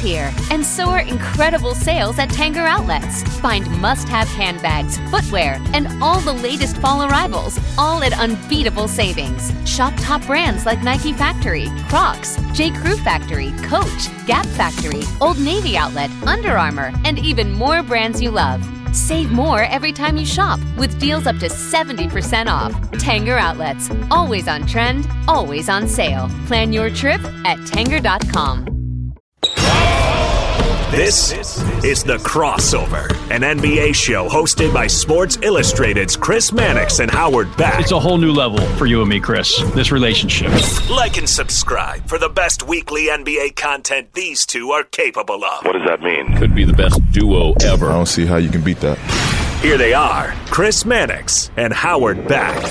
here, and so are incredible sales at Tanger Outlets. Find must-have handbags, footwear, and all the latest fall arrivals, all at unbeatable savings. Shop top brands like Nike Factory, Crocs, J. Crew Factory, Coach, Gap Factory, Old Navy Outlet, Under Armour, and even more brands you love. Save more every time you shop with deals up to 70% off. Tanger Outlets. Always on trend, always on sale. Plan your trip at Tanger.com. This is The Crossover, an NBA show hosted by Sports Illustrated's Chris Mannix and Howard Beck. It's a whole new level for you and me, Chris, this relationship. Like and subscribe for the best weekly NBA content these two are capable of. What does that mean? Could be the best duo ever. I don't see how you can beat that. Here they are, Chris Mannix and Howard Beck.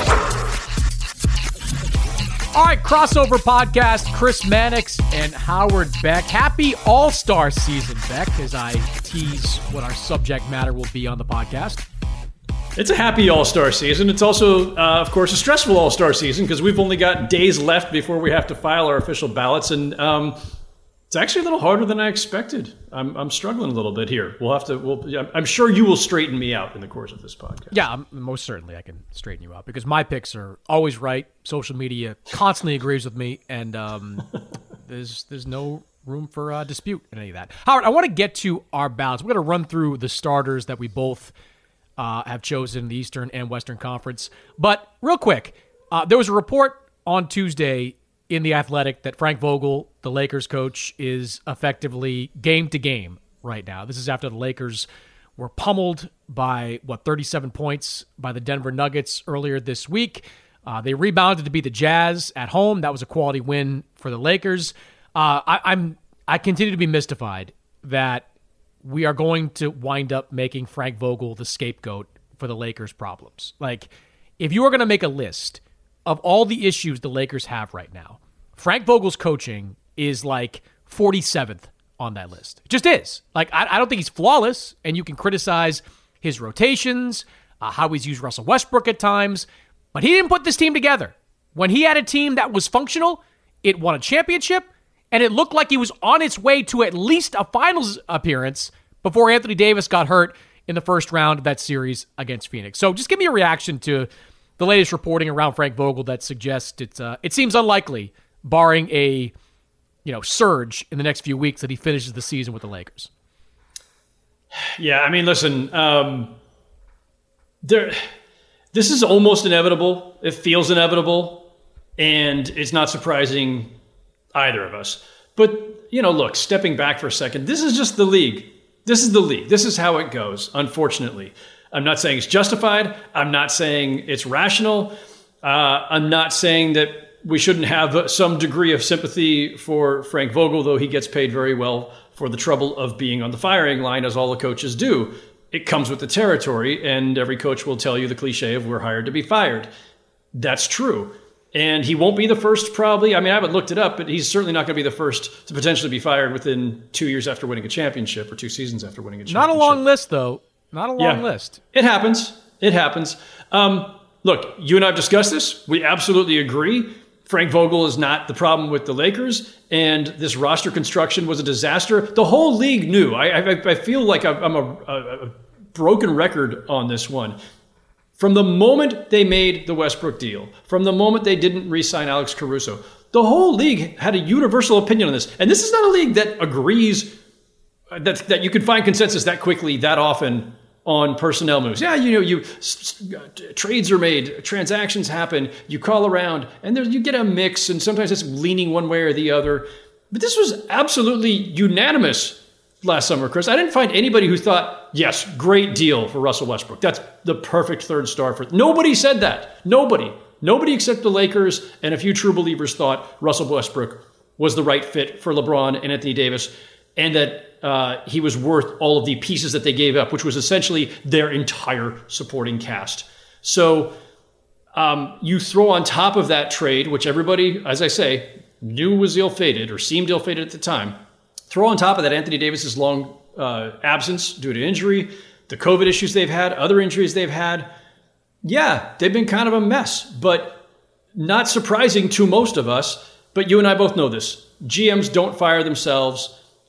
All right, Crossover Podcast, Chris Mannix and Howard Beck. Happy All-Star season, Beck, as I tease what our subject matter will be on the podcast. It's a happy All-Star season. It's also, of course, a stressful All-Star season because we've only got days left before we have to file our official ballots, and it's actually a little harder than I expected. I'm struggling a little bit here. I'm sure you will straighten me out in the course of this podcast. Yeah, most certainly I can straighten you out because my picks are always right. Social media constantly agrees with me, and there's no room for dispute in any of that. Howard, I want to get to our ballots. We're going to run through the starters that we both have chosen in the Eastern and Western Conference. But real quick, there was a report on Tuesday in The Athletic that Frank Vogel, the Lakers coach, is effectively game to game right now. This is after the Lakers were pummeled by, 37 points by the Denver Nuggets earlier this week. They rebounded to beat the Jazz at home. That was a quality win for the Lakers. I continue to be mystified that we are going to wind up making Frank Vogel the scapegoat for the Lakers' problems. Like, if you are going to make a list of all the issues the Lakers have right now, Frank Vogel's coaching is like 47th on that list. It just is. Like, I don't think he's flawless, and you can criticize his rotations, how he's used Russell Westbrook at times, but he didn't put this team together. When he had a team that was functional, it won a championship, and it looked like he was on its way to at least a finals appearance before Anthony Davis got hurt in the first round of that series against Phoenix. So just give me a reaction to the latest reporting around Frank Vogel that suggests it seems unlikely, barring a surge in the next few weeks, that he finishes the season with the Lakers. Yeah, I mean, listen, this is almost inevitable. It feels inevitable, and it's not surprising either of us. But, look, stepping back for a second, this is just the league. This is the league. This is how it goes, unfortunately. I'm not saying it's justified. I'm not saying it's rational. I'm not saying that we shouldn't have some degree of sympathy for Frank Vogel, though he gets paid very well for the trouble of being on the firing line, as all the coaches do. It comes with the territory, and every coach will tell you the cliche of we're hired to be fired. That's true. And he won't be the first, probably. I mean, I haven't looked it up, but he's certainly not going to be the first to potentially be fired within 2 years after winning a championship or 2 seasons after winning a championship. Not a long list, though. Not a long list. It happens. It happens. Look, you and I have discussed this. We absolutely agree. Frank Vogel is not the problem with the Lakers, and this roster construction was a disaster. The whole league knew. I feel like I'm a broken record on this one. From the moment they made the Westbrook deal, from the moment they didn't re-sign Alex Caruso, the whole league had a universal opinion on this. And this is not a league that agrees, that you can find consensus that quickly, that often on personnel moves. Yeah, trades are made, transactions happen, you call around, and you get a mix, and sometimes it's leaning one way or the other. But this was absolutely unanimous last summer, Chris. I didn't find anybody who thought, yes, great deal for Russell Westbrook. That's the perfect third star for... Nobody said that. Nobody except the Lakers and a few true believers thought Russell Westbrook was the right fit for LeBron and Anthony Davis, and that he was worth all of the pieces that they gave up, which was essentially their entire supporting cast. So you throw on top of that trade, which everybody, as I say, knew was ill-fated or seemed ill-fated at the time. Throw on top of that Anthony Davis's long absence due to injury, the COVID issues they've had, other injuries they've had. Yeah, they've been kind of a mess, but not surprising to most of us. But you and I both know this. GMs don't fire themselves.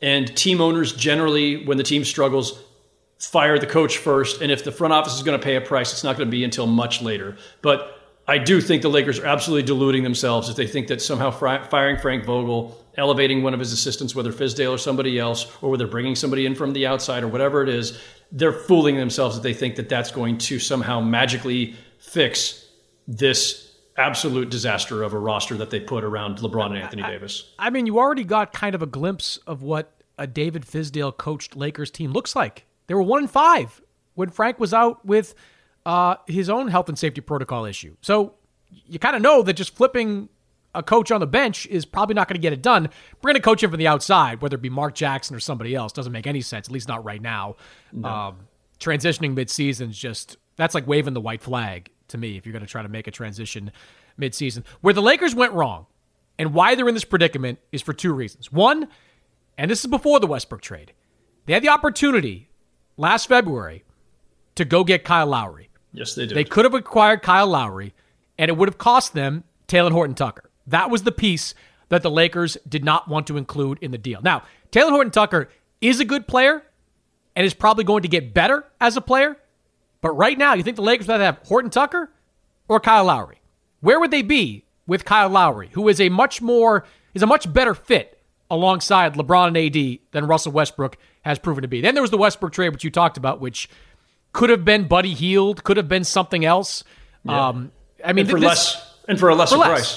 And team owners generally, when the team struggles, fire the coach first. And if the front office is going to pay a price, it's not going to be until much later. But I do think the Lakers are absolutely deluding themselves if they think that somehow firing Frank Vogel, elevating one of his assistants, whether Fizdale or somebody else, or whether bringing somebody in from the outside or whatever it is, they're fooling themselves if they think that that's going to somehow magically fix this absolute disaster of a roster that they put around LeBron and Anthony Davis. I mean, you already got kind of a glimpse of what a David Fizdale coached Lakers team looks like. They were 1-5 when Frank was out with his own health and safety protocol issue. So you kind of know that just flipping a coach on the bench is probably not going to get it done. Bringing a coach in from the outside, whether it be Mark Jackson or somebody else, doesn't make any sense, at least not right now. No. Transitioning midseason is just, that's like waving the white flag to me if you're going to try to make a transition midseason. Where the Lakers went wrong and why they're in this predicament is for two reasons. One, and this is before the Westbrook trade, they had the opportunity last February to go get Kyle Lowry. Yes, they did. They could have acquired Kyle Lowry, and it would have cost them Talen Horton-Tucker. That was the piece that the Lakers did not want to include in the deal. Now, Talen Horton-Tucker is a good player and is probably going to get better as a player. But right now, you think the Lakers would have Horton-Tucker or Kyle Lowry? Where would they be with Kyle Lowry, who is a much better fit alongside LeBron and AD than Russell Westbrook has proven to be? Then there was the Westbrook trade, which you talked about, which could have been Buddy Hield, could have been something else. Yeah. I mean, for a lesser price.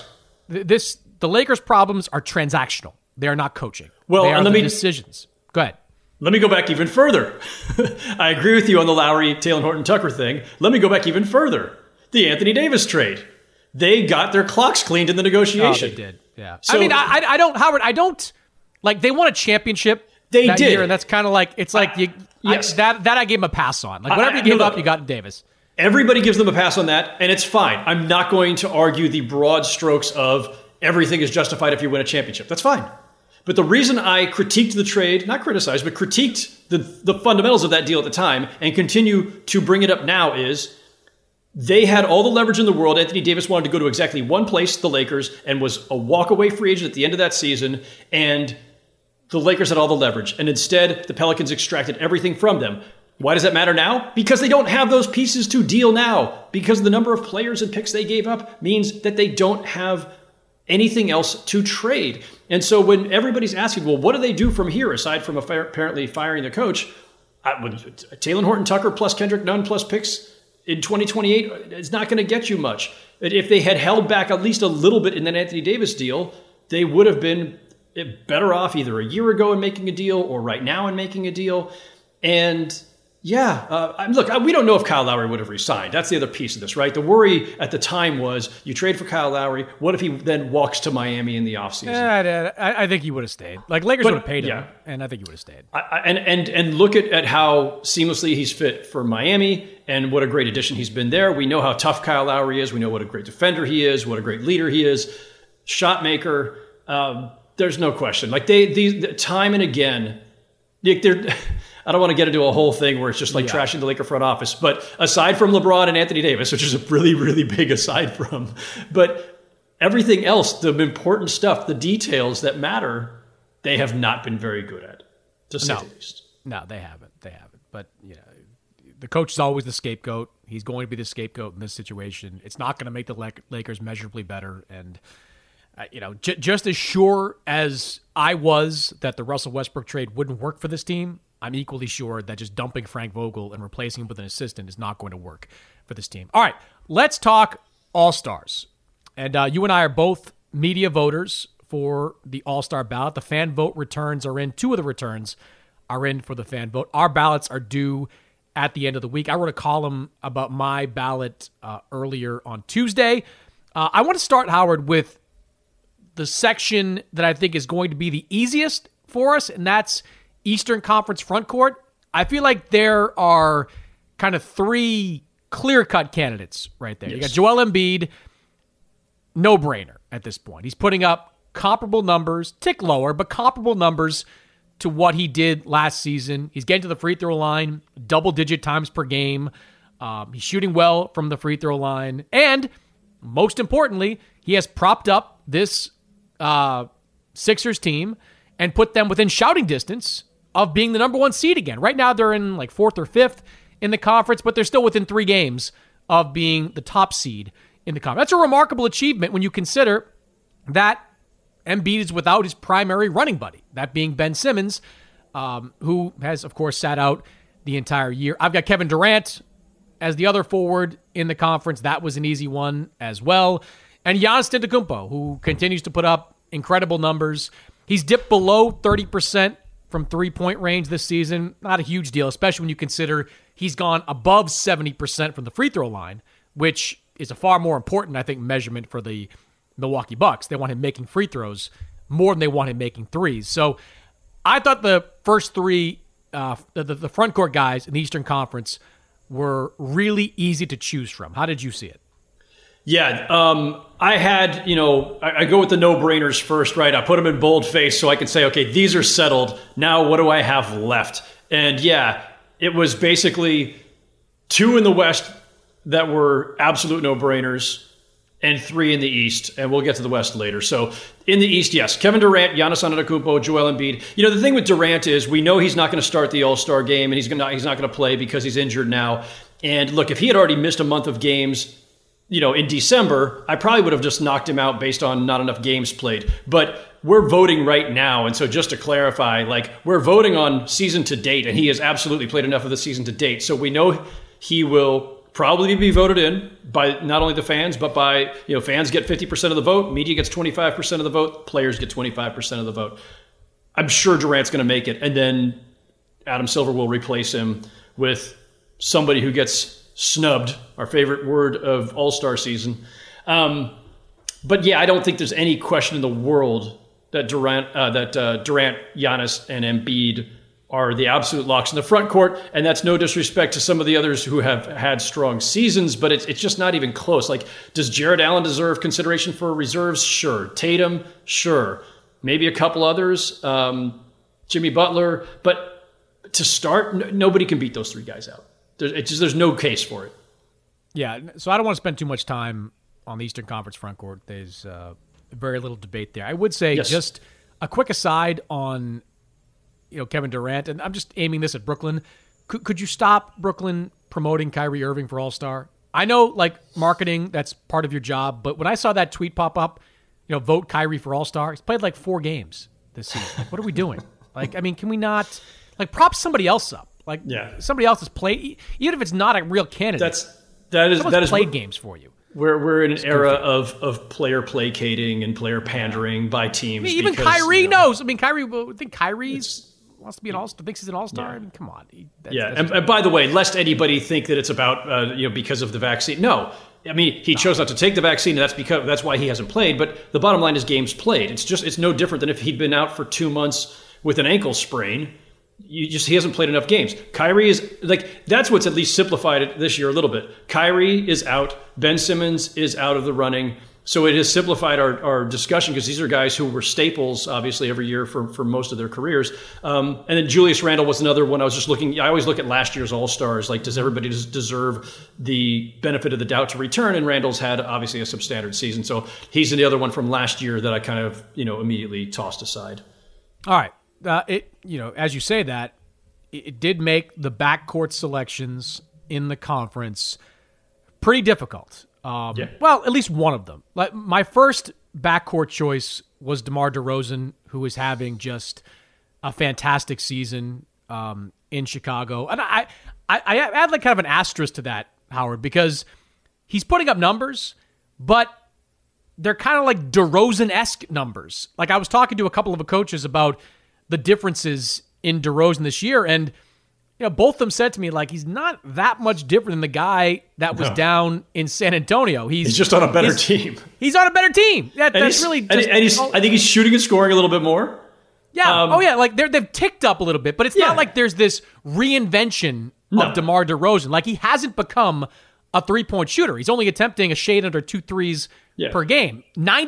The Lakers' problems are transactional. They are not coaching. Well, they are and decisions. Go ahead. Let me go back even further. I agree with you on the Lowry, Talen Horton-Tucker thing. Let me go back even further. The Anthony Davis trade. They got their clocks cleaned in the negotiation. Oh, they did. Yeah. So, I mean, I don't like, they won a championship. They that did. Year, and that's kind of like, it's like, yes. That I gave him a pass on. Like, whatever you gave up, you got in Davis. Everybody gives them a pass on that, and it's fine. I'm not going to argue the broad strokes of everything is justified if you win a championship. That's fine. But the reason I critiqued the trade, not criticized, but critiqued the fundamentals of that deal at the time and continue to bring it up now is they had all the leverage in the world. Anthony Davis wanted to go to exactly one place, the Lakers, and was a walk-away free agent at the end of that season, and the Lakers had all the leverage. And instead, the Pelicans extracted everything from them. Why does that matter now? Because they don't have those pieces to deal now. Because the number of players and picks they gave up means that they don't have anything else to trade. And so when everybody's asking, well, what do they do from here aside from apparently firing the coach? Talen Horton-Tucker plus Kendrick Nunn plus picks in 2028 is not going to get you much. If they had held back at least a little bit in that Anthony Davis deal, they would have been better off either a year ago in making a deal or right now in making a deal. And look, we don't know if Kyle Lowry would have resigned. That's the other piece of this, right? The worry at the time was you trade for Kyle Lowry. What if he then walks to Miami in the offseason? I think he would have stayed. Like, Lakers would have paid him, and I think he would have stayed. And look at how seamlessly he's fit for Miami and what a great addition he's been there. We know how tough Kyle Lowry is. We know what a great defender he is, what a great leader he is, shot maker. There's no question. Like, they time and again, I don't want to get into a whole thing where it's just like trashing the Laker front office. But aside from LeBron and Anthony Davis, which is a really, really big aside from, but everything else, the important stuff, the details that matter, they have not been very good at, to say the least. No, they haven't. But, the coach is always the scapegoat. He's going to be the scapegoat in this situation. It's not going to make the Lakers measurably better. And, just as sure as I was that the Russell Westbrook trade wouldn't work for this team, I'm equally sure that just dumping Frank Vogel and replacing him with an assistant is not going to work for this team. All right, let's talk All-Stars. And you and I are both media voters for the All-Star ballot. The fan vote returns are in. 2 of the returns are in for the fan vote. Our ballots are due at the end of the week. I wrote a column about my ballot earlier on Tuesday. I want to start, Howard, with the section that I think is going to be the easiest for us, and that's Eastern Conference frontcourt. I feel like there are kind of 3 clear-cut candidates right there. Yes. You got Joel Embiid, no-brainer at this point. He's putting up comparable numbers, tick lower, but comparable numbers to what he did last season. He's getting to the free throw line double-digit times per game. He's shooting well from the free throw line. And most importantly, he has propped up this Sixers team and put them within shouting distance of being the number one seed again. Right now, they're in like 4th or 5th in the conference, but they're still within 3 games of being the top seed in the conference. That's a remarkable achievement when you consider that Embiid is without his primary running buddy, that being Ben Simmons, who has, of course, sat out the entire year. I've got Kevin Durant as the other forward in the conference. That was an easy one as well. And Giannis Antetokounmpo, who continues to put up incredible numbers. He's dipped below 30% from three-point range this season. Not a huge deal, especially when you consider he's gone above 70% from the free throw line, which is a far more important, I think, measurement for the Milwaukee Bucks. They want him making free throws more than they want him making threes. So I thought the first 3, the front court guys in the Eastern Conference were really easy to choose from. How did you see it? Yeah, I had, I go with the no-brainers first, right? I put them in boldface so I can say, okay, these are settled. Now what do I have left? And yeah, it was basically 2 in the West that were absolute no-brainers and 3 in the East, and we'll get to the West later. So in the East, yes, Kevin Durant, Giannis Antetokounmpo, Joel Embiid. The thing with Durant is we know he's not going to start the All-Star game, and he's not going to play because he's injured now. And look, if he had already missed a month of games, in December, I probably would have just knocked him out based on not enough games played. But we're voting right now. And so just to clarify, we're voting on season to date, and he has absolutely played enough of the season to date. So we know he will probably be voted in by not only the fans, but by, fans get 50% of the vote, media gets 25% of the vote, players get 25% of the vote. I'm sure Durant's going to make it. And then Adam Silver will replace him with somebody who gets snubbed, our favorite word of All-Star season. But yeah, I don't think there's any question in the world that Durant, Giannis, and Embiid are the absolute locks in the front court. And that's no disrespect to some of the others who have had strong seasons, but it's just not even close. Does Jared Allen deserve consideration for reserves? Sure. Tatum? Sure. Maybe a couple others. Jimmy Butler. But to start, nobody can beat those 3 guys out. There's no case for it. Yeah, so I don't want to spend too much time on the Eastern Conference front court. There's very little debate there. I would say just a quick aside on Kevin Durant, and I'm just aiming this at Brooklyn. Could you stop Brooklyn promoting Kyrie Irving for All-Star? I know, marketing, that's part of your job, but when I saw that tweet pop up, vote Kyrie for All-Star, he's played 4 games this season. What are we doing? Can we not prop somebody else up? Somebody else has played, even if it's not a real candidate. That is played games for you. We're in an era of player placating and player pandering by teams. Even Kyrie knows. Kyrie wants to be an All-Star. Thinks he's an All-Star. Yeah. Come on. And by the way, lest anybody think that it's about because of the vaccine. No, he chose not to take the vaccine, and that's why he hasn't played. But the bottom line is games played. It's no different than if he'd been out for 2 months with an ankle sprain. He hasn't played enough games. Kyrie is that's what's at least simplified it this year a little bit. Kyrie is out. Ben Simmons is out of the running. So it has simplified our discussion because these are guys who were staples, obviously, every year for most of their careers. And then Julius Randle was another one. I was just looking. I always look at last year's All-Stars. Does everybody deserve the benefit of the doubt to return? And Randle's had obviously a substandard season. So he's the other one from last year that I kind of immediately tossed aside. All right. As you say that, it did make the backcourt selections in the conference pretty difficult. Well, at least one of them. My first backcourt choice was DeMar DeRozan, who is having just a fantastic season in Chicago. And I add kind of an asterisk to that, Howard, because he's putting up numbers, but they're kind of like DeRozan-esque numbers. I was talking to a couple of coaches about the differences in DeRozan this year, and both of them said to me he's not that much different than the guy that was down in San Antonio. He's just on a better team. He's on a better team. That's really. I think he's shooting and scoring a little bit more. Yeah. They've ticked up a little bit, but it's not like there's this reinvention of DeMar DeRozan. He hasn't become a 3-point shooter. He's only attempting a shade under 2 threes per game.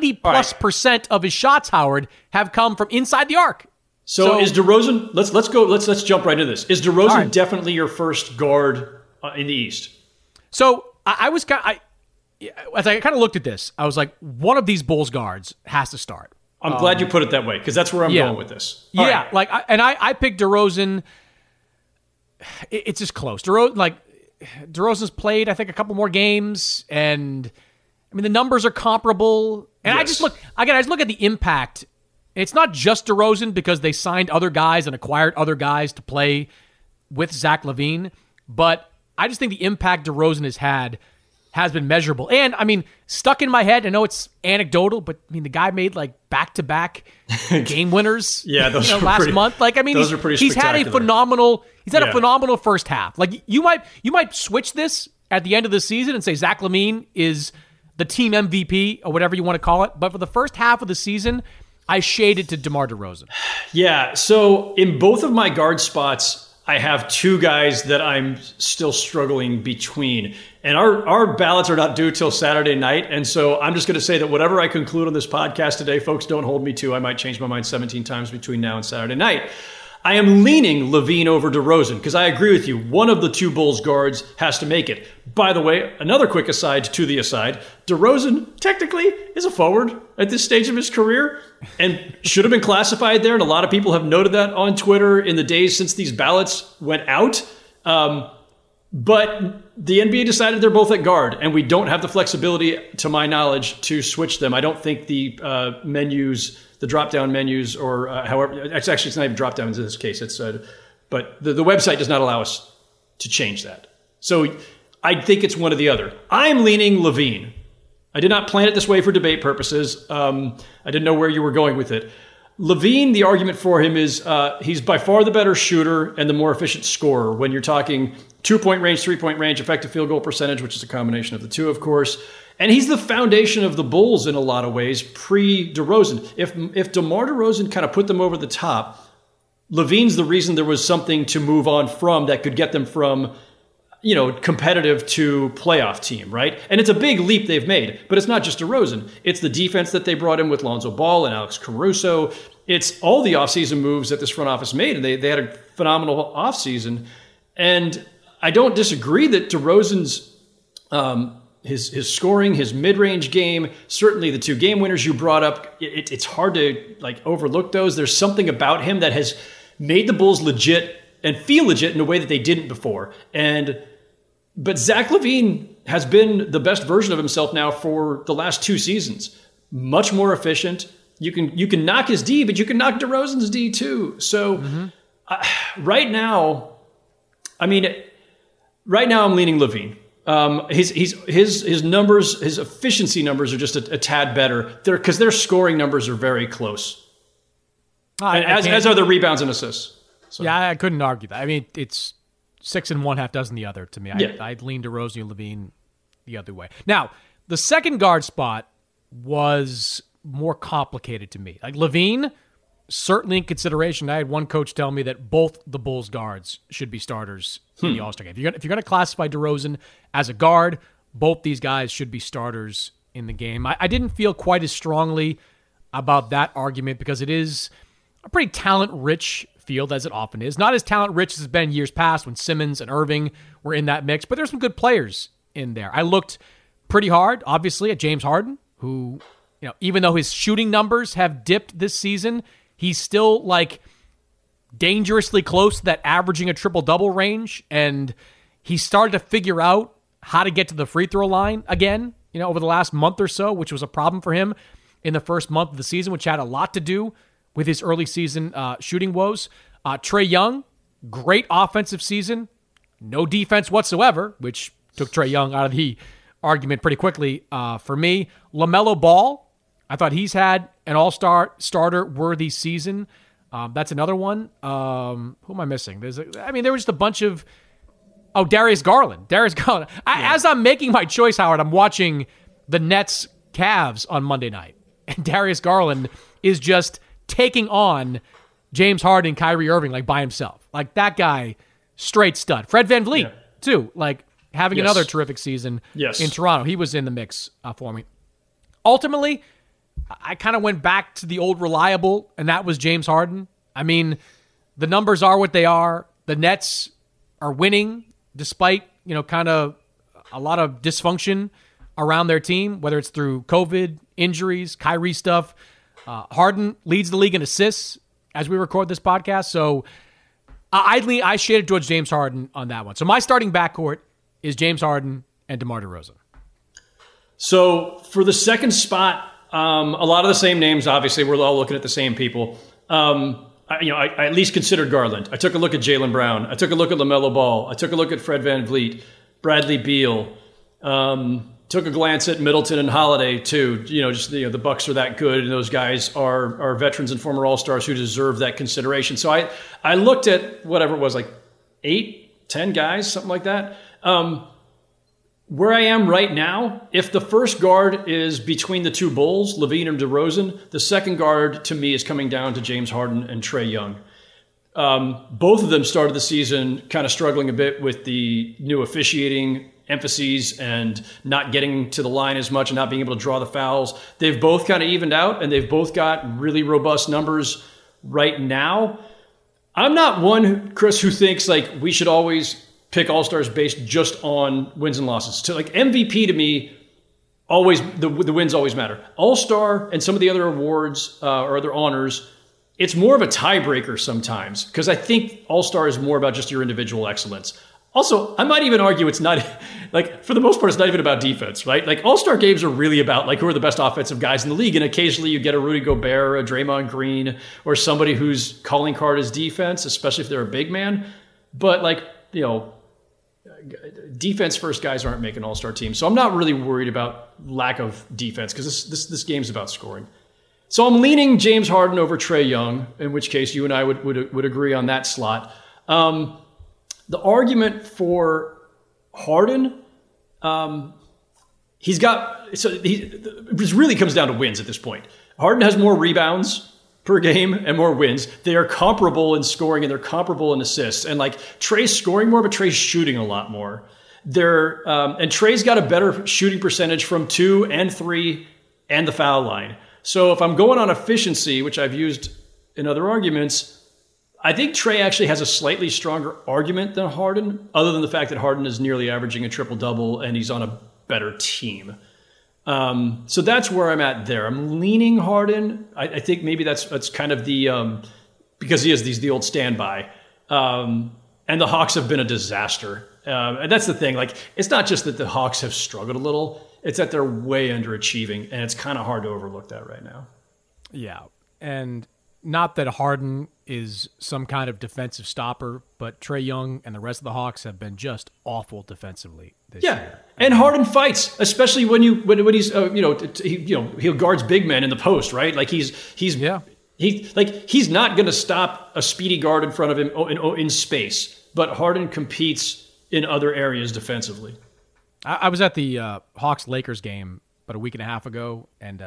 90+% of his shots, Howard, have come from inside the arc. So is DeRozan? Let's jump right into this. Is DeRozan definitely your first guard in the East? So as I kind of looked at this, I was like, one of these Bulls guards has to start. I'm glad you put it that way because that's where I'm going with this. All right. I picked DeRozan. It's just close. DeRozan's played, I think, a couple more games, and I mean the numbers are comparable. And I just look at the impact. It's not just DeRozan because they signed other guys and acquired other guys to play with Zach LaVine, but I just think the impact DeRozan has been measurable. And, I mean, stuck in my head, I know it's anecdotal, but, I mean, the guy made, back-to-back game winners last month. Those are pretty he's had a phenomenal first half. You might switch this at the end of the season and say Zach LaVine is the team MVP or whatever you want to call it. But for the first half of the season, I shaded to DeMar DeRozan. Yeah, so in both of my guard spots, I have two guys that I'm still struggling between. And our ballots are not due till Saturday night. And so I'm just going to say that whatever I conclude on this podcast today, folks, don't hold me to. I might change my mind 17 times between now and Saturday night. I am leaning LaVine over DeRozan because I agree with you. One of the two Bulls guards has to make it. By the way, another quick aside to the aside, DeRozan technically is a forward at this stage of his career and should have been classified there. And a lot of people have noted that on Twitter in the days since these ballots went out. But the NBA decided they're both at guard, and we don't have the flexibility, to my knowledge, to switch them. I don't think the drop-down menus, or however, it's not even drop-down in this case. But the website does not allow us to change that. So I think it's one or the other. I'm leaning LaVine. I did not plan it this way for debate purposes. I didn't know where you were going with it. LaVine, the argument for him is he's by far the better shooter and the more efficient scorer when you're talking 2-point range, 3-point range, effective field goal percentage, which is a combination of the two, of course. And he's the foundation of the Bulls in a lot of ways, pre-DeRozan. If DeMar DeRozan kind of put them over the top, LaVine's the reason there was something to move on from that could get them from, competitive to playoff team, right? And it's a big leap they've made, but it's not just DeRozan. It's the defense that they brought in with Lonzo Ball and Alex Caruso. It's all the offseason moves that this front office made, and they had a phenomenal offseason. And I don't disagree that DeRozan's his scoring, his mid-range game, certainly the two game winners you brought up, it's hard to overlook those. There's something about him that has made the Bulls legit and feel legit in a way that they didn't before. But Zach LaVine has been the best version of himself now for the last two seasons. Much more efficient. You can knock his D, but you can knock DeRozan's D too. So right now I'm leaning LaVine. His numbers, his efficiency numbers are just a tad better because their scoring numbers are very close. As are the rebounds and assists. So. Yeah, I couldn't argue that. I mean, it's 6 and 1/2 dozen the other to me. I'd lean DeRozan and LaVine the other way. Now, the second guard spot was more complicated to me. LaVine, certainly in consideration. I had one coach tell me that both the Bulls guards should be starters in the All-Star game. If you're going to classify DeRozan as a guard, both these guys should be starters in the game. I didn't feel quite as strongly about that argument because it is a pretty talent-rich field, as it often is. Not as talent-rich as it's been years past when Simmons and Irving were in that mix, but there's some good players in there. I looked pretty hard, obviously, at James Harden, who, even though his shooting numbers have dipped this season, he's still dangerously close to that averaging a triple-double range, and he started to figure out how to get to the free throw line again, over the last month or so, which was a problem for him in the first month of the season, which had a lot to do with his early season shooting woes. Trae Young, great offensive season, no defense whatsoever, which took Trae Young out of the argument pretty quickly for me. LaMelo Ball, I thought he's had an all-star starter-worthy season. That's another one. Who am I missing? There was just a bunch of... Oh, Darius Garland. As I'm making my choice, Howard, I'm watching the Nets Cavs on Monday night. And Darius Garland is just taking on James Harden and Kyrie Irving by himself. That guy, straight stud. Fred VanVleet, too. Having another terrific season in Toronto. He was in the mix for me. Ultimately, I kind of went back to the old reliable, and that was James Harden. The numbers are what they are. The Nets are winning despite, kind of a lot of dysfunction around their team, whether it's through COVID, injuries, Kyrie stuff. Harden leads the league in assists as we record this podcast, so I shaded towards James Harden on that one. So my starting backcourt is James Harden and DeMar DeRozan. So for the second spot, a lot of the same names. Obviously, we're all looking at the same people. I at least considered Garland. I took a look at Jaylen Brown. I took a look at LaMelo Ball. I took a look at Fred VanVleet, Bradley Beal. Took a glance at Middleton and Holiday too. The Bucks are that good, and those guys are veterans and former All-Stars who deserve that consideration. So I looked at whatever it was, like 8, 10 guys, something like that. Where I am right now, if the first guard is between the two Bulls, LaVine and DeRozan, the second guard to me is coming down to James Harden and Trae Young. Both of them started the season kind of struggling a bit with the new officiating emphases and not getting to the line as much and not being able to draw the fouls. They've both kind of evened out, and they've both got really robust numbers right now. I'm not one, Chris, who thinks like we should always pick All-Stars based just on wins and losses. To like MVP to me, always the wins always matter. All-Star and some of the other awards or other honors, it's more of a tiebreaker sometimes because I think All-Star is more about just your individual excellence. Also, I might even argue it's not, like, for the most part, it's not even about defense, right? Like, All-Star games are really about, like, who are the best offensive guys in the league, and occasionally you get a Rudy Gobert, or a Draymond Green, or somebody whose calling card is defense, especially if they're a big man. But, like, defense-first guys aren't making All-Star teams. So I'm not really worried about lack of defense, because this game's about scoring. So I'm leaning James Harden over Trae Young, in which case you and I would agree on that slot. The argument for Harden, this really comes down to wins at this point. Harden has more rebounds per game and more wins. They are comparable in scoring and they're comparable in assists. And like Trae's scoring more, but Trae's shooting a lot more. And Trae's got a better shooting percentage from 2 and 3 and the foul line. So if I'm going on efficiency, which I've used in other arguments, I think Trae actually has a slightly stronger argument than Harden, other than the fact that Harden is nearly averaging a triple-double and he's on a better team. So that's where I'm at there. I'm leaning Harden. I think maybe that's kind of the because he's the old standby. And the Hawks have been a disaster. And that's the thing. Like, it's not just that the Hawks have struggled a little. It's that they're way underachieving, and it's kind of hard to overlook that right now. Yeah, and not that Harden is some kind of defensive stopper, but Trae Young and the rest of the Hawks have been just awful defensively this year. And Harden fights, especially when he's he guards big men in the post, right? Like he's not going to stop a speedy guard in front of him in space, but Harden competes in other areas defensively. I was at the Hawks-Lakers game about a week and a half ago, and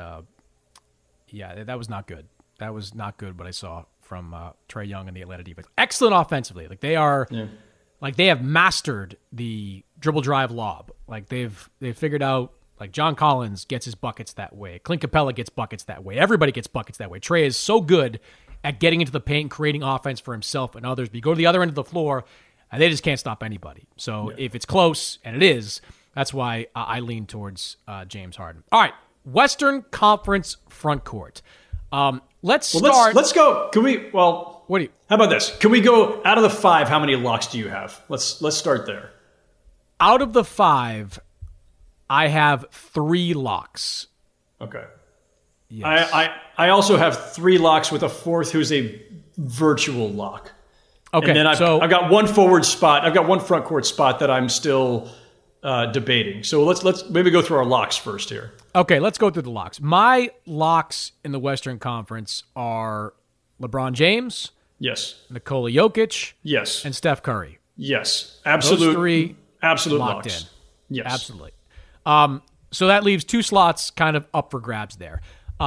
that was not good. That was not good what I saw from Trae Young and the Atlanta defense. Excellent offensively. Like they have mastered the dribble drive lob. Like they've figured out, like John Collins gets his buckets that way. Clint Capella gets buckets that way. Everybody gets buckets that way. Trae is so good at getting into the paint and creating offense for himself and others. But you go to the other end of the floor, and they just can't stop anybody. So if it's close, and it is, that's why I lean towards James Harden. All right, Western Conference front court. Let's start. Let's go. Can we? Well, how about this? Can we go out of the 5? How many locks do you have? Let's start there. Out of the 5, I have 3 locks. Okay. Yes. I also have 3 locks with a 4th who's a virtual lock. Okay. And then I've got one forward spot. I've got one front court spot that I'm still debating. So let's maybe go through our locks first here. Okay, let's go through the locks. My locks in the Western Conference are LeBron James, yes, Nikola Jokic, yes, and Steph Curry. Yes, absolute. Those 3 absolute locked locks. in. Yes, absolutely. So that leaves 2 slots kind of up for grabs there.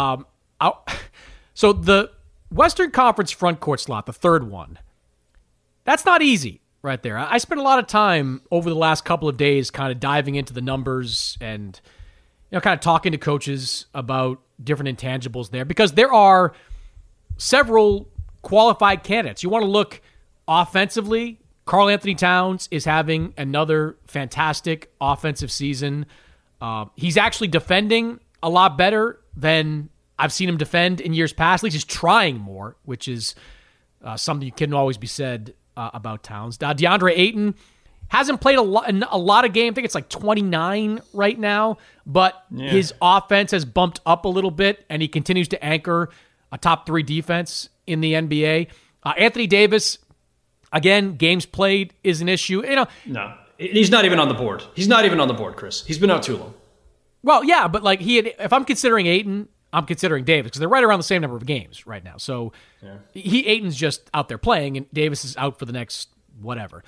So the Western Conference front court slot, the 3rd one, that's not easy. Right there. I spent a lot of time over the last couple of days kind of diving into the numbers and kind of talking to coaches about different intangibles there because there are several qualified candidates. You want to look offensively, Karl Anthony Towns is having another fantastic offensive season. He's actually defending a lot better than I've seen him defend in years past. At least he's trying more, which is something you can always be said about Towns. DeAndre Ayton hasn't played a lot of games. I think it's like 29 right now, but his offense has bumped up a little bit, and he continues to anchor a top 3 defense in the NBA. Anthony Davis, again, games played is an issue. No, he's not even on the board. He's not even on the board, Chris. He's been out too long. Well, yeah, but like if I'm considering Ayton, I'm considering Davis because they're right around the same number of games right now. So Ayton's just out there playing, and Davis is out for the next whatever.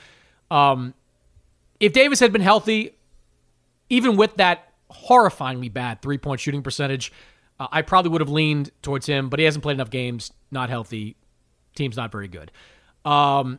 If Davis had been healthy, even with that horrifyingly bad 3-point shooting percentage, I probably would have leaned towards him, but he hasn't played enough games, not healthy, team's not very good. I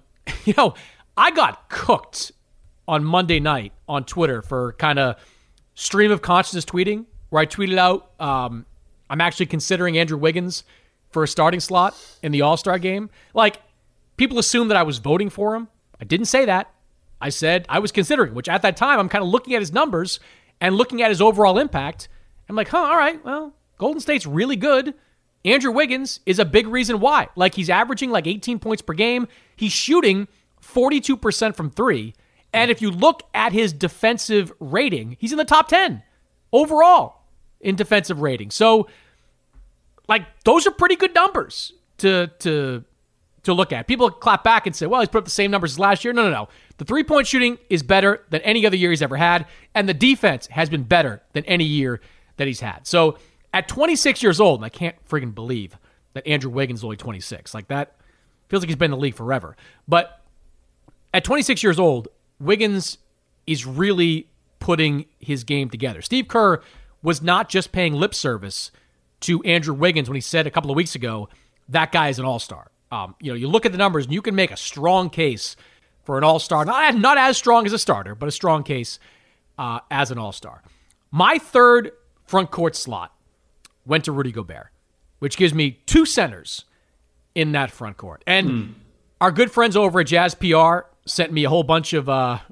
got cooked on Monday night on Twitter for kind of stream of consciousness tweeting, where I tweeted out, I'm actually considering Andrew Wiggins for a starting slot in the All-Star game. Like, people assume that I was voting for him. I didn't say that. I said I was considering, which at that time, I'm kind of looking at his numbers and looking at his overall impact. I'm like, all right, well, Golden State's really good. Andrew Wiggins is a big reason why. Like, he's averaging like 18 points per game. He's shooting 42% from 3. And if you look at his defensive rating, he's in the top 10 overall in defensive rating. So, like, those are pretty good numbers to look at. People clap back and say, well, he's put up the same numbers as last year. No. The 3-point shooting is better than any other year he's ever had, and the defense has been better than any year that he's had. So at 26 years old, and I can't friggin' believe that Andrew Wiggins is only 26. Like, that feels like he's been in the league forever. But at 26 years old, Wiggins is really putting his game together. Steve Kerr was not just paying lip service to Andrew Wiggins when he said a couple of weeks ago, that guy is an all-star. You look at the numbers and you can make a strong case for an all-star. Not as strong as a starter, but a strong case as an all-star. My third front court slot went to Rudy Gobert, which gives me 2 centers in that front court. And our good friends over at Jazz PR sent me a whole bunch of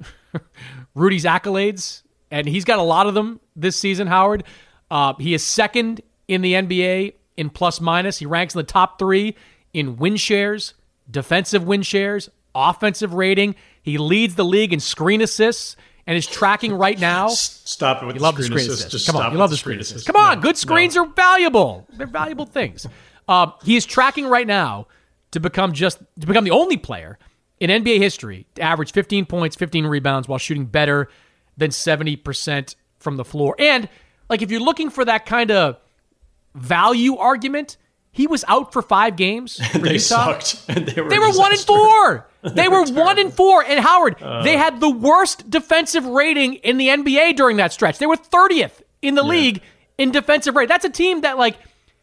Rudy's accolades, and he's got a lot of them this season, Howard. He is second in the NBA in plus-minus. He ranks in the top 3 in win shares, defensive win shares, offensive rating. He leads the league in screen assists and is tracking right now. Stop it with the screen assists. Come on, you love the screen assists. Come on, good screens are valuable. They're valuable things. He is tracking right now to become the only player in NBA history to average 15 points, 15 rebounds while shooting better than 70% from the floor. And like, if you're looking for that kind of value argument, he was out for 5 games for they Utah. Sucked. And they were 1-4. They were 1-4. And Howard, they had the worst defensive rating in the NBA during that stretch. They were 30th in the league in defensive rating. That's a team that I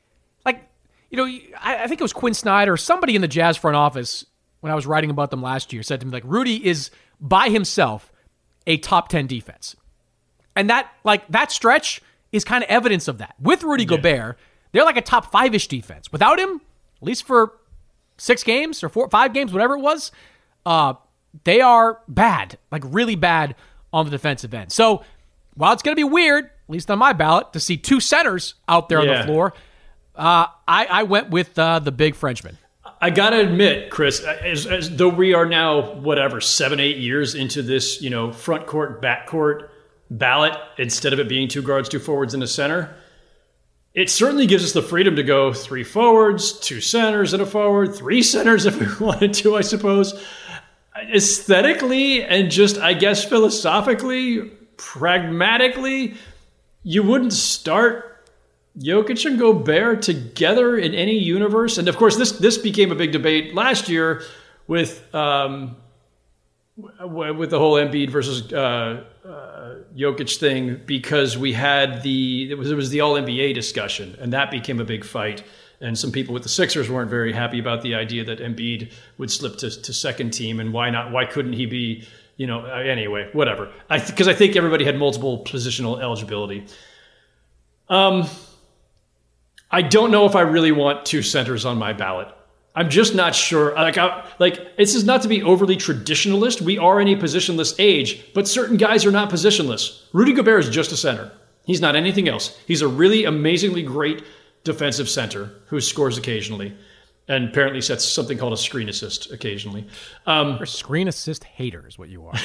think it was Quinn Snyder or somebody in the Jazz front office when I was writing about them last year said to me, like, Rudy is by himself a top 10 defense. And that stretch is kind of evidence of that. With Rudy Gobert, they're like a top 5-ish defense. Without him, at least for 6 games or 5 games, whatever it was, they are bad, like really bad on the defensive end. So while it's going to be weird, at least on my ballot, to see 2 centers out there on the floor, I went with the big Frenchman. I got to admit, Chris, as though we are now, 7-8 years into this, front court, back court ballot, instead of it being 2 guards, 2 forwards, and a center, it certainly gives us the freedom to go 3 forwards, 2 centers and a forward, 3 centers if we wanted to, I suppose. Aesthetically and just, I guess, philosophically, pragmatically, you wouldn't start Jokic and Gobert together in any universe. And of course, this became a big debate last year with the whole Embiid versus Jokic thing, because we had it was the All-NBA discussion, and that became a big fight. And some people with the Sixers weren't very happy about the idea that Embiid would slip to second team, and why not? Why couldn't he be? Anyway, whatever. Because I think everybody had multiple positional eligibility. I don't know if I really want 2 centers on my ballot. I'm just not sure. This is not to be overly traditionalist. We are in a positionless age, but certain guys are not positionless. Rudy Gobert is just a center. He's not anything else. He's a really amazingly great defensive center who scores occasionally and apparently sets something called a screen assist occasionally. You're a screen assist hater is what you are.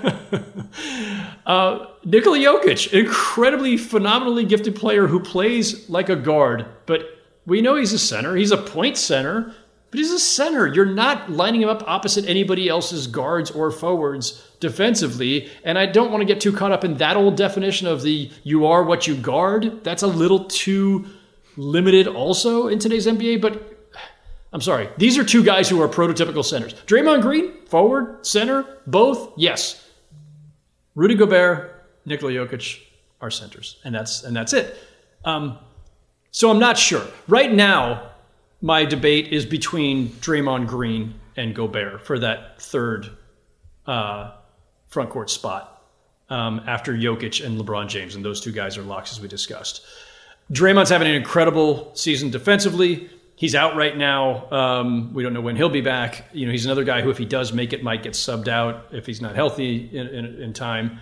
Nikola Jokic, incredibly, phenomenally gifted player who plays like a guard, but we know he's a center. He's a point center, but he's a center. You're not lining him up opposite anybody else's guards or forwards defensively, and I don't want to get too caught up in that old definition of the you are what you guard. That's a little too limited also in today's NBA, but I'm sorry. These are two guys who are prototypical centers. Draymond Green, forward, center, both, yes. Rudy Gobert, Nikola Jokic are centers, and that's it. So I'm not sure. Right now, my debate is between Draymond Green and Gobert for that third front court spot after Jokic and LeBron James, and those two guys are locks as we discussed. Draymond's having an incredible season defensively. He's out right now. We don't know when he'll be back. You know, he's another guy who, if he does make it, might get subbed out if he's not healthy in time.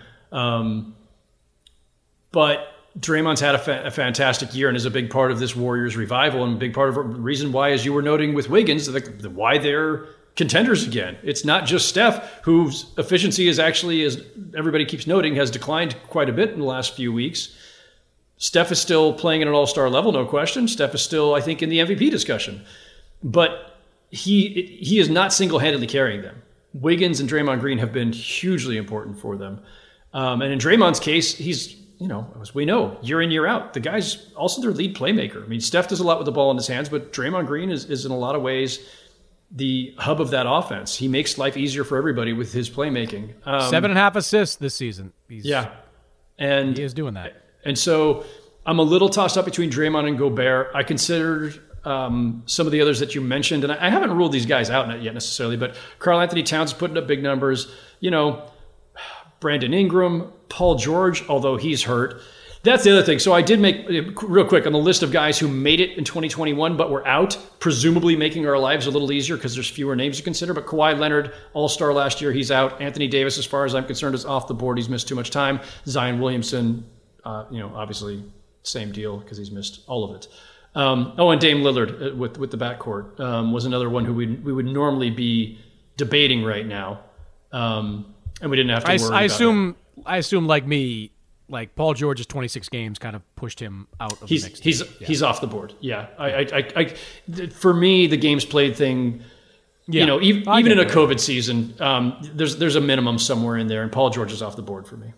But Draymond's had a fantastic year and is a big part of this Warriors revival, and a big part of the reason why, as you were noting with Wiggins, why they're contenders again. It's not just Steph, whose efficiency is actually, as everybody keeps noting, has declined quite a bit in the last few weeks. Steph is still playing at an all-star level, no question. Steph is still, I think, in the MVP discussion. But he is not single-handedly carrying them. Wiggins and Draymond Green have been hugely important for them. And in Draymond's case, he's, as we know, year in, year out. The guy's also their lead playmaker. I mean, Steph does a lot with the ball in his hands, but Draymond Green is in a lot of ways the hub of that offense. He makes life easier for everybody with his playmaking. 7.5 assists this season. And he is doing that. And so I'm a little tossed up between Draymond and Gobert. I considered some of the others that you mentioned, and I haven't ruled these guys out yet necessarily, but Karl Anthony Towns is putting up big numbers. Brandon Ingram, Paul George, although he's hurt. That's the other thing. So I did make, real quick, on the list of guys who made it in 2021 but were out, presumably making our lives a little easier because there's fewer names to consider. But Kawhi Leonard, all-star last year, he's out. Anthony Davis, as far as I'm concerned, is off the board. He's missed too much time. Zion Williamson, obviously same deal because he's missed all of it. And Dame Lillard with the backcourt was another one who we would normally be debating right now. And we didn't have to worry about it. I assume like me, like Paul George's 26 games kind of pushed him out of the mix. He's off the board. Yeah. I for me, the games played thing, even in a COVID season, there's a minimum somewhere in there, and Paul George is off the board for me.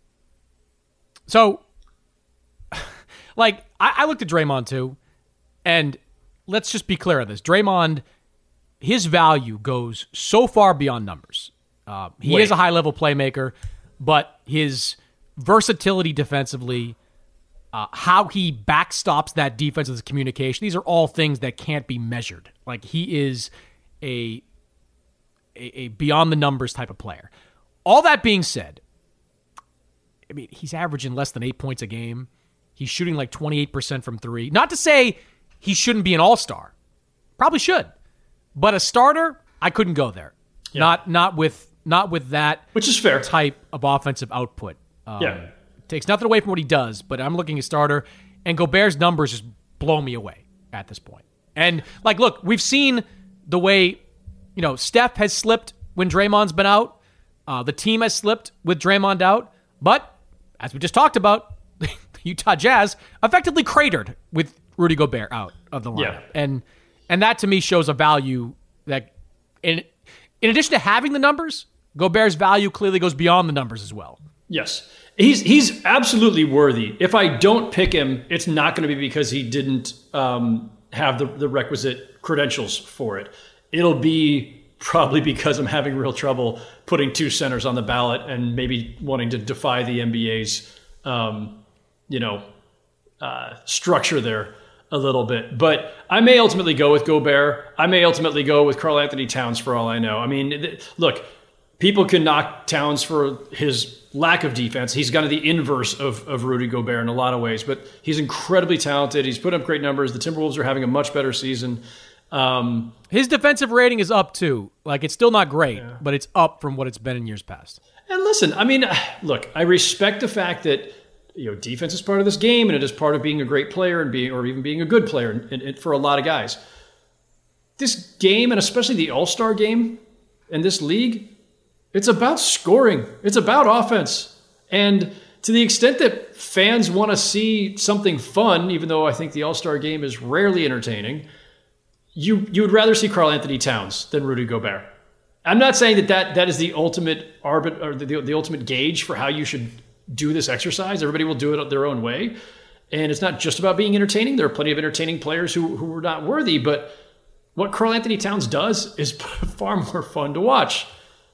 So, I looked at Draymond too, and let's just be clear on this. Draymond, his value goes so far beyond numbers. He is a high-level playmaker, but his versatility defensively, how he backstops that defense with his communication, these are all things that can't be measured. Like, he is a beyond-the-numbers type of player. All that being said, I mean, he's averaging less than 8 points a game. He's shooting like 28% from three. Not to say he shouldn't be an all-star. Probably should. But a starter, I couldn't go there. Yeah. Not with that, which is fair, type of offensive output. Takes nothing away from what he does, but I'm looking at starter, and Gobert's numbers just blow me away at this point. And look, we've seen the way, Steph has slipped when Draymond's been out. The team has slipped with Draymond out, but as we just talked about, the Utah Jazz effectively cratered with Rudy Gobert out of the lineup. Yeah. And that to me shows a value that, in addition to having the numbers, Gobert's value clearly goes beyond the numbers as well. Yes. He's absolutely worthy. If I don't pick him, it's not going to be because he didn't have the requisite credentials for it. It'll be probably because I'm having real trouble putting two centers on the ballot and maybe wanting to defy the NBA's, structure there a little bit. But I may ultimately go with Gobert. I may ultimately go with Karl Anthony Towns for all I know. I mean, look, people can knock Towns for his lack of defense. He's kind of the inverse of Rudy Gobert in a lot of ways, but he's incredibly talented. He's put up great numbers. The Timberwolves are having a much better season. His defensive rating is up too. It's still not great, but it's up from what it's been in years past. And listen, I mean, look, I respect the fact that defense is part of this game, and it is part of being a great player and even being a good player and for a lot of guys. This game, and especially the All-Star game in this league, it's about scoring. It's about offense. And to the extent that fans want to see something fun, even though I think the All-Star game is rarely entertaining, you would rather see Karl-Anthony Towns than Rudy Gobert. I'm not saying that is the ultimate the ultimate gauge for how you should do this exercise. Everybody will do it their own way. And it's not just about being entertaining. There are plenty of entertaining players who are not worthy, but what Karl-Anthony Towns does is far more fun to watch.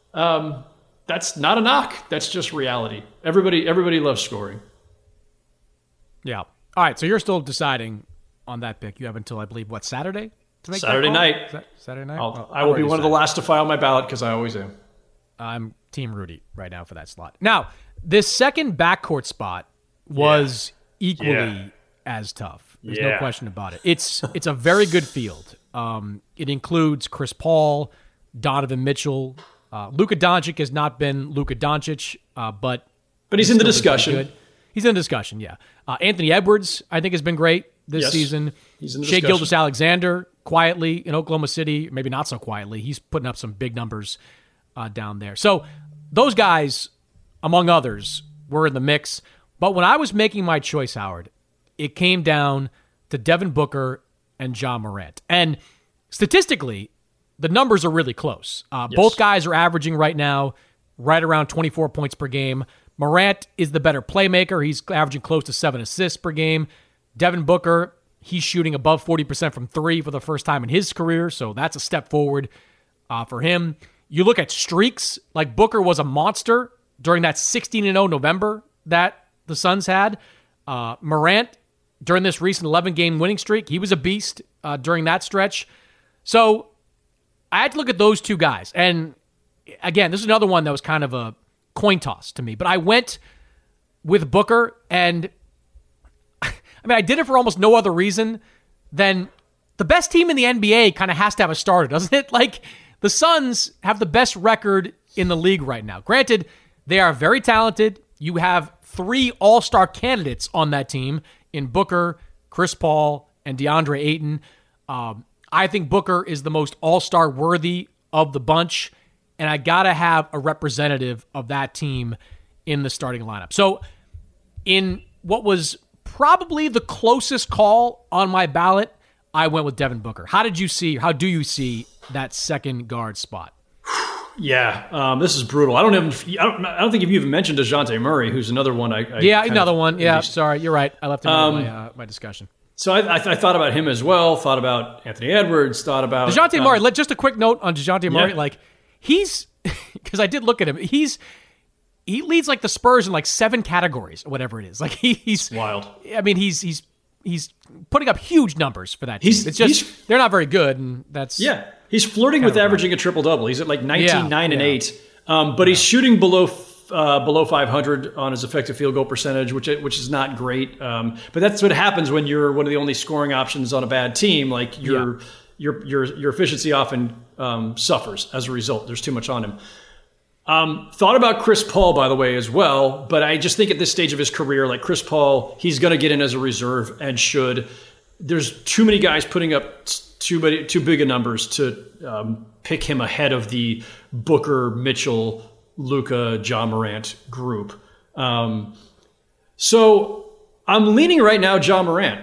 That's not a knock. That's just reality. Everybody loves scoring. Yeah. All right. So you're still deciding on that pick. You have until, I believe, Saturday to make Saturday that call? night. Saturday night? I will be one of the last to file my ballot because I always am. I'm Team Rudy right now for that slot. Now, this second backcourt spot was equally as tough. There's no question about it. It's a very good field. It includes Chris Paul, Donovan Mitchell. Luka Doncic has not been Luka Doncic, but he's in the discussion. He's in the discussion, yeah. Anthony Edwards, I think, has been great this season. He's in the Shai discussion. Gilgeous-Alexander, quietly in Oklahoma City, maybe not so quietly. He's putting up some big numbers down there. So those guys, among others, were in the mix. But when I was making my choice, Howard, it came down to Devin Booker and Ja Morant. And statistically, the numbers are really close. Both guys are averaging right now right around 24 points per game. Morant is the better playmaker. He's averaging close to 7 assists per game. Devin Booker, he's shooting above 40% from three for the first time in his career, so that's a step forward for him. You look at streaks, like Booker was a monster during that 16-0 November that the Suns had. Morant, during this recent 11-game winning streak, he was a beast during that stretch. So I had to look at those two guys. And again, this is another one that was kind of a coin toss to me. But I went with Booker, and I did it for almost no other reason than the best team in the NBA kind of has to have a starter, doesn't it? Like, the Suns have the best record in the league right now. Granted, they are very talented. You have 3 all-star candidates on that team in Booker, Chris Paul, and DeAndre Ayton. I think Booker is the most all-star worthy of the bunch, and I got to have a representative of that team in the starting lineup. So in what was probably the closest call on my ballot, I went with Devin Booker. How do you see that second guard spot? Yeah, this is brutal. I don't think you've even mentioned DeJounte Murray, who's another one. Another one. Yeah, sorry, you're right. I left him out of my discussion. So I thought about him as well. Thought about Anthony Edwards. Thought about DeJounte Murray. Just a quick note on DeJounte Murray. Like, he's because I did look at him. He leads like the Spurs in like 7 categories or whatever it is. Like, he's wild. I mean, he's putting up huge numbers for that team. It's just they're not very good, and that's He's flirting with averaging a triple-double. He's at like 19, 9, and 8. But he's shooting below 500 on his effective field goal percentage, which is not great. But that's what happens when you're one of the only scoring options on a bad team. Like, your efficiency often suffers as a result. There's too much on him. Thought about Chris Paul, by the way, as well. But I just think at this stage of his career, like Chris Paul, he's going to get in as a reserve and should. There's too many guys putting up too big of numbers to pick him ahead of the Booker, Mitchell, Luka, Ja Morant group. So I'm leaning right now Ja Morant.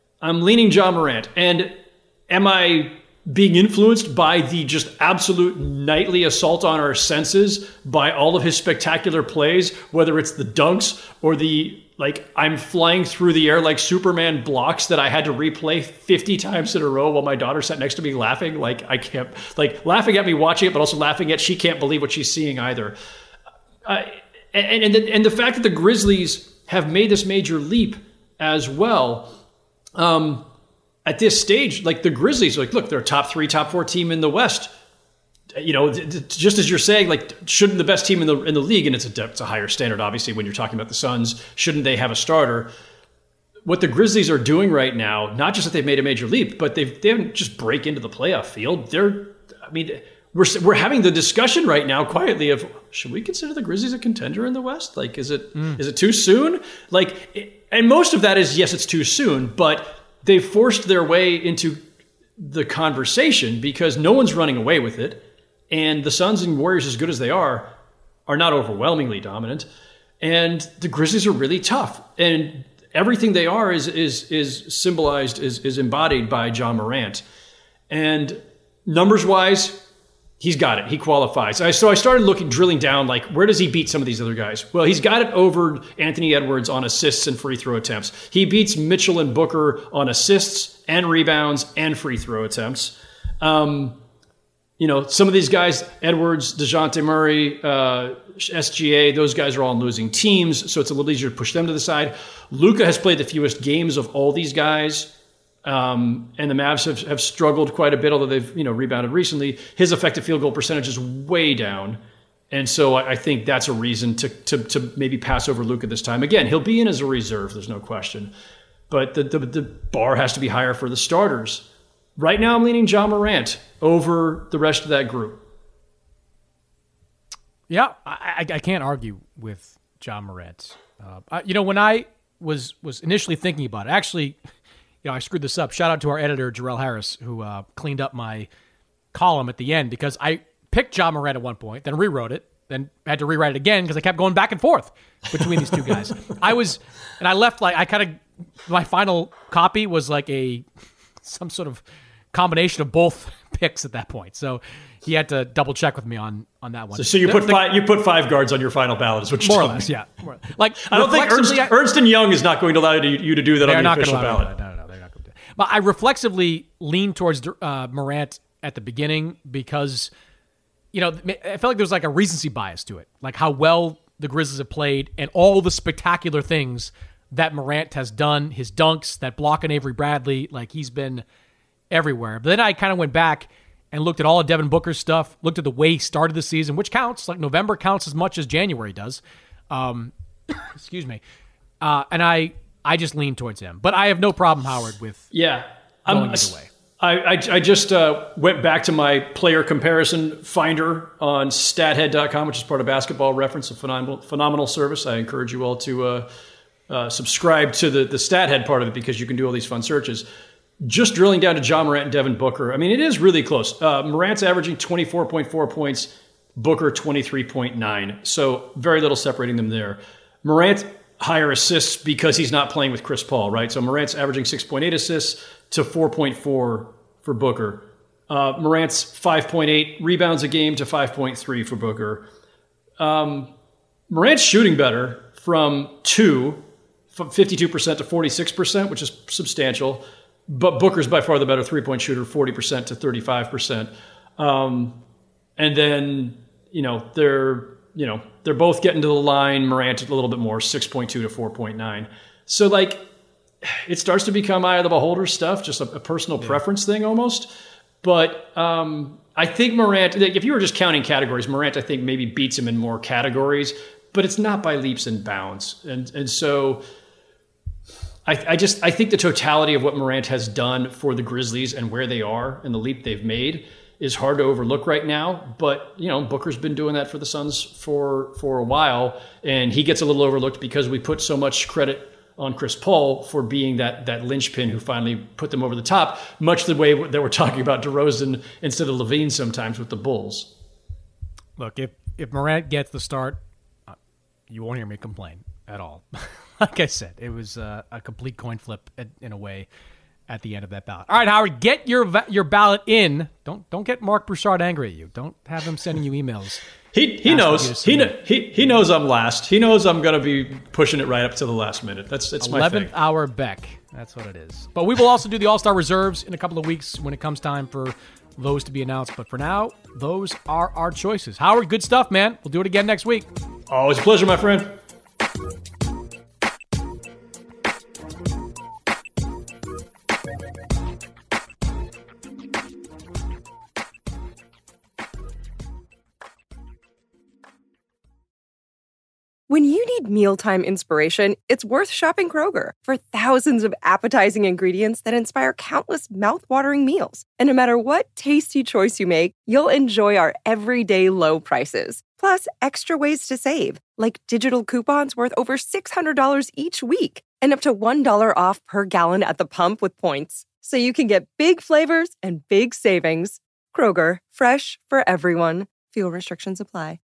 And am I being influenced by the just absolute nightly assault on our senses by all of his spectacular plays, whether it's the dunks or the, like, I'm flying through the air like Superman blocks that I had to replay 50 times in a row while my daughter sat next to me laughing. Like, I can't, like, laughing at me watching it, but also laughing at she can't believe what she's seeing either. And the fact that the Grizzlies have made this major leap as well, at this stage, like, the Grizzlies, like, look, they're a top 3, top 4 team in the West. You know, just as you're saying, like, shouldn't the best team in the league, and it's a higher standard, obviously, when you're talking about the Suns, shouldn't they have a starter? What the Grizzlies are doing right now, not just that they've made a major leap, but they haven't just break into the playoff field. we're having the discussion right now quietly of, should we consider the Grizzlies a contender in the West? Like, is it too soon? Like, and most of that is, yes, it's too soon, but they've forced their way into the conversation because no one's running away with it. And the Suns and Warriors, as good as they are not overwhelmingly dominant. And the Grizzlies are really tough. And everything they are is symbolized, is embodied by Ja Morant. And numbers-wise, he's got it. He qualifies. So I started drilling down, like, where does he beat some of these other guys? Well, he's got it over Anthony Edwards on assists and free throw attempts. He beats Mitchell and Booker on assists and rebounds and free throw attempts. Some of these guys, Edwards, DeJounte Murray, SGA, those guys are all on losing teams, so it's a little easier to push them to the side. Luka has played the fewest games of all these guys. And the Mavs have struggled quite a bit, although they've rebounded recently. His effective field goal percentage is way down, and so I think that's a reason to maybe pass over Luka this time. Again, he'll be in as a reserve, there's no question, but the bar has to be higher for the starters. Right now, I'm leaning Ja Morant over the rest of that group. Yeah, I can't argue with Ja Morant. When I was initially thinking about it, actually. I screwed this up. Shout out to our editor, Jarrell Harris, who cleaned up my column at the end because I picked Ja Morant at one point, then rewrote it, then had to rewrite it again because I kept going back and forth between these two guys. My final copy was like some sort of combination of both picks at that point. So he had to double check with me on that one. So you put five guards on your final ballot, is what you're more or less, yeah. Like I don't think Ernst and Young is not going to allow you to do that on the official ballot. No. But I reflexively leaned towards Morant at the beginning because, I felt like there was like a recency bias to it, like how well the Grizzlies have played and all the spectacular things that Morant has done, his dunks, that block on Avery Bradley, like he's been everywhere. But then I kind of went back and looked at all of Devin Booker's stuff, looked at the way he started the season, which counts. Like November counts as much as January does. Excuse me. And I just lean towards him. But I have no problem, Howard, with going either way. I just went back to my player comparison finder on stathead.com, which is part of Basketball Reference, a phenomenal service. I encourage you all to subscribe to the Stathead part of it because you can do all these fun searches. Just drilling down to Ja Morant and Devin Booker, I mean, it is really close. Morant's averaging 24.4 points, Booker 23.9. So very little separating them there. Morant, higher assists because he's not playing with Chris Paul, right? So Morant's averaging 6.8 assists to 4.4 for Booker. Morant's 5.8 rebounds a game to 5.3 for Booker. Morant's shooting better from 52% to 46%, which is substantial. But Booker's by far the better three-point shooter, 40% to 35%. And then, they're both getting to the line. Morant a little bit more, 6.2 to 4.9. So, it starts to become eye of the beholder stuff, just a personal preference thing almost. But I think Morant, if you were just counting categories, Morant, I think, maybe beats him in more categories, but it's not by leaps and bounds. And so I think the totality of what Morant has done for the Grizzlies and where they are and the leap they've made is hard to overlook right now. But, Booker's been doing that for the Suns for a while, and he gets a little overlooked because we put so much credit on Chris Paul for being that linchpin who finally put them over the top, much the way that we're talking about DeRozan instead of Levine sometimes with the Bulls. Look, if Morant gets the start, you won't hear me complain at all. Like I said, it was a complete coin flip in a way at the end of that ballot. All right, Howard, get your ballot in. Don't get Mark Broussard angry at you. Don't have him sending you emails. He knows. He knows I'm last. He knows I'm going to be pushing it right up to the last minute. That's my thing. 11th hour Beck. That's what it is. But we will also do the All-Star reserves in a couple of weeks when it comes time for those to be announced. But for now, those are our choices. Howard, good stuff, man. We'll do it again next week. Always a pleasure, my friend. When you need mealtime inspiration, it's worth shopping Kroger for thousands of appetizing ingredients that inspire countless mouth-watering meals. And no matter what tasty choice you make, you'll enjoy our everyday low prices. Plus, extra ways to save, like digital coupons worth over $600 each week and up to $1 off per gallon at the pump with points. So you can get big flavors and big savings. Kroger, fresh for everyone. Fuel restrictions apply.